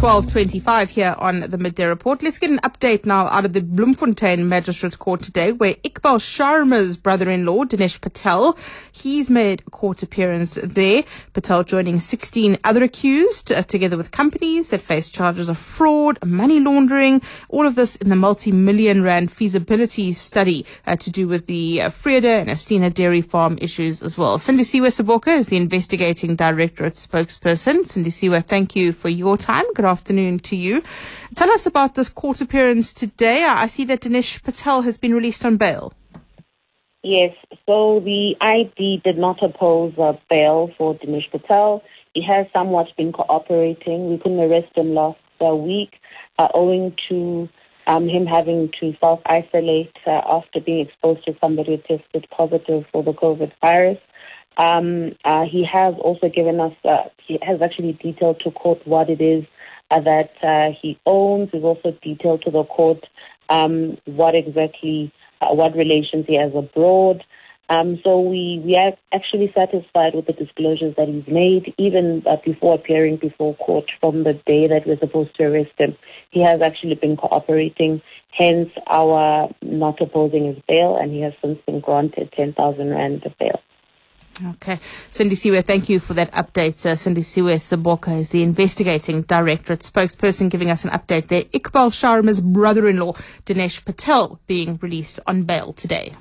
12:25 here on the Midday Report. Let's get an update now out of the Bloemfontein Magistrates Court today, where Iqbal Sharma's brother-in-law, Dinesh Patel, he's made a court appearance there. Patel joining 16 other accused, together with companies that face charges of fraud, money laundering, all of this in the multi-million rand feasibility study to do with the Vrede and Estina dairy farm issues as well. Sindisiwe Saboka is the investigating directorate spokesperson. Sindisiwe, thank you for your time. Good afternoon to you. Tell us about this court appearance today. I see that Dinesh Patel has been released on bail. Yes, so the ID did not oppose bail for Dinesh Patel. He has somewhat been cooperating. We couldn't arrest him last week owing to him having to self-isolate after being exposed to somebody who tested positive for the COVID virus. He has also given us, he has actually detailed to court what it is that he owns. He's also detailed to the court what relations he has abroad. So we are actually satisfied with the disclosures that he's made, even before appearing before court from the day that we're supposed to arrest him. He has actually been cooperating, hence our not opposing his bail, and he has since been granted 10,000 rand of bail. Okay. Sindisiwe, thank you for that update. Sindisiwe Saboka is the investigating directorate spokesperson giving us an update there. Iqbal Sharma's brother-in-law, Dinesh Patel, being released on bail today.